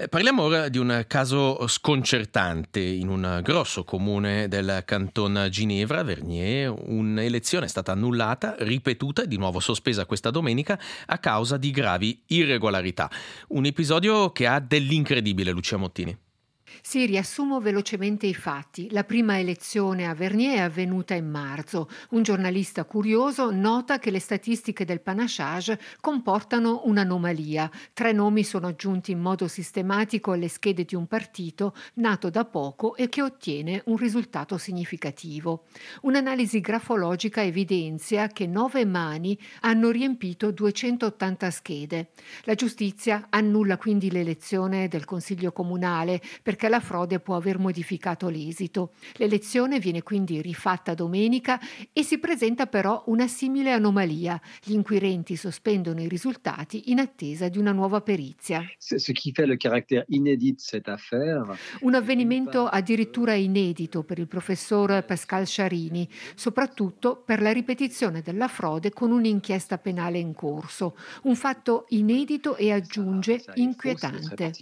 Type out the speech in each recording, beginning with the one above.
Parliamo ora di un caso sconcertante in un grosso comune del canton Ginevra, Vernier. Un'elezione è stata annullata, ripetuta e di nuovo sospesa questa domenica a causa di gravi irregolarità. Un episodio che ha dell'incredibile, Lucia Mottini. Sì, riassumo velocemente i fatti. La prima elezione a Vernier è avvenuta in marzo. Un giornalista curioso nota che le statistiche del panachage comportano un'anomalia. 3 nomi sono aggiunti in modo sistematico alle schede di un partito nato da poco e che ottiene un risultato significativo. Un'analisi grafologica evidenzia che 9 mani hanno riempito 280 schede. La giustizia annulla quindi l'elezione del Consiglio comunale perché la frode può aver modificato l'esito. L'elezione viene quindi rifatta domenica e si presenta però una simile anomalia. Gli inquirenti sospendono i risultati in attesa di una nuova perizia. Ce qui fait le caractère inédit de cette affaire. Un avvenimento addirittura inedito per il professor Pascal Charini, soprattutto per la ripetizione della frode con un'inchiesta penale in corso. Un fatto inedito e aggiunge inquietante.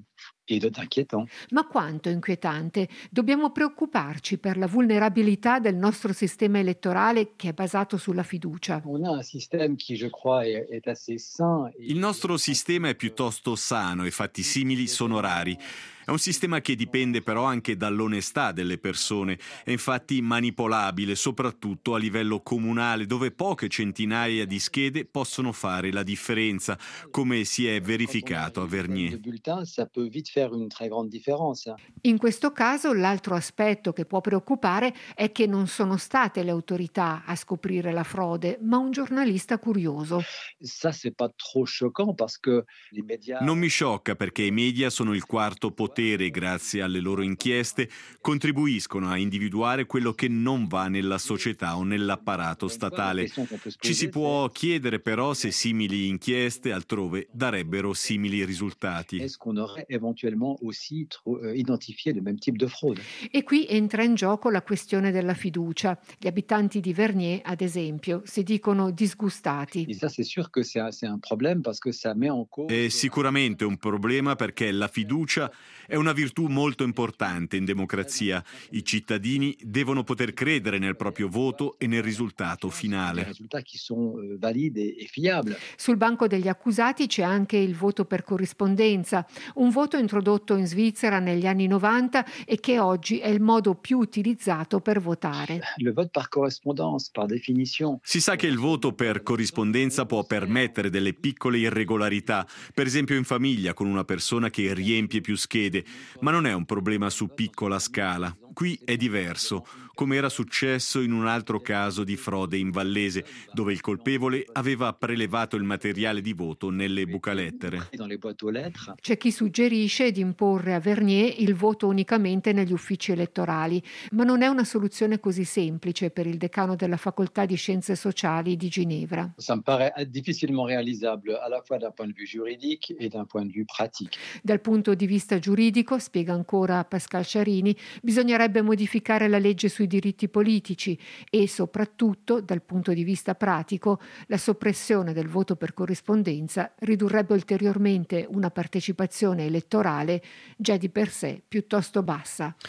Et inquiétant. Ma quanto inquietante? Dobbiamo preoccuparci per la vulnerabilità del nostro sistema elettorale che è basato sulla fiducia. On a un système qui, je crois, est assez sain. Il nostro sistema è piuttosto sano e fatti simili sono rari. È un sistema che dipende però anche dall'onestà delle persone. È infatti manipolabile, soprattutto a livello comunale, dove poche centinaia di schede possono fare la differenza, come si è verificato a Vernier. Ça peut vite faire une très grande différence. In questo caso l'altro aspetto che può preoccupare è che non sono state le autorità a scoprire la frode, ma un giornalista curioso. Ça, c'est pas trop choquant parce que les médias. Non mi sciocca perché i media sono il quarto potere e grazie alle loro inchieste contribuiscono a individuare quello che non va nella società o nell'apparato statale. Ci si può chiedere però se simili inchieste altrove darebbero simili risultati. Est-ce qu'on aurait éventuellement aussi identifié le même type de fraude? E qui entra in gioco la questione della fiducia. Gli abitanti di Vernier, ad esempio, si dicono disgustati. Et ça, c'est sûr que c'est un problème parce que ça met en cause. È sicuramente un problema perché la fiducia è una virtù molto importante in democrazia. I cittadini devono poter credere nel proprio voto e nel risultato Des finale. résultats qui sont valides et fiables. Sul banco degli accusati c'è anche il voto per corrispondenza, un voto introdotto in Svizzera negli anni 90 e che oggi è il modo più utilizzato per votare. Le vote par correspondance, par définition. Si sa che il voto per corrispondenza può permettere delle piccole irregolarità, per esempio in famiglia con una persona che riempie più schede, ma non è un problema su piccola scala. Qui è diverso, come era successo in un altro caso di frode in Vallese, dove il colpevole aveva prelevato il materiale di voto nelle bucalettere. Dans les boîtes aux lettres. C'è chi suggerisce di imporre a Vernier il voto unicamente negli uffici elettorali, ma non è una soluzione così semplice per il decano della Facoltà di Scienze Sociali di Ginevra. Ça me paraît difficilement réalisable à la fois d'un point de vue juridique et d'un point de vue pratique. Dal punto di vista giuridico, spiega ancora Pascal Charini, bisognerebbe modificare la legge sui diritti politici e soprattutto, dal punto di vista pratico, la soppressione del voto per corrispondenza ridurrebbe ulteriormente una partecipazione elettorale già di per sé piuttosto bassa.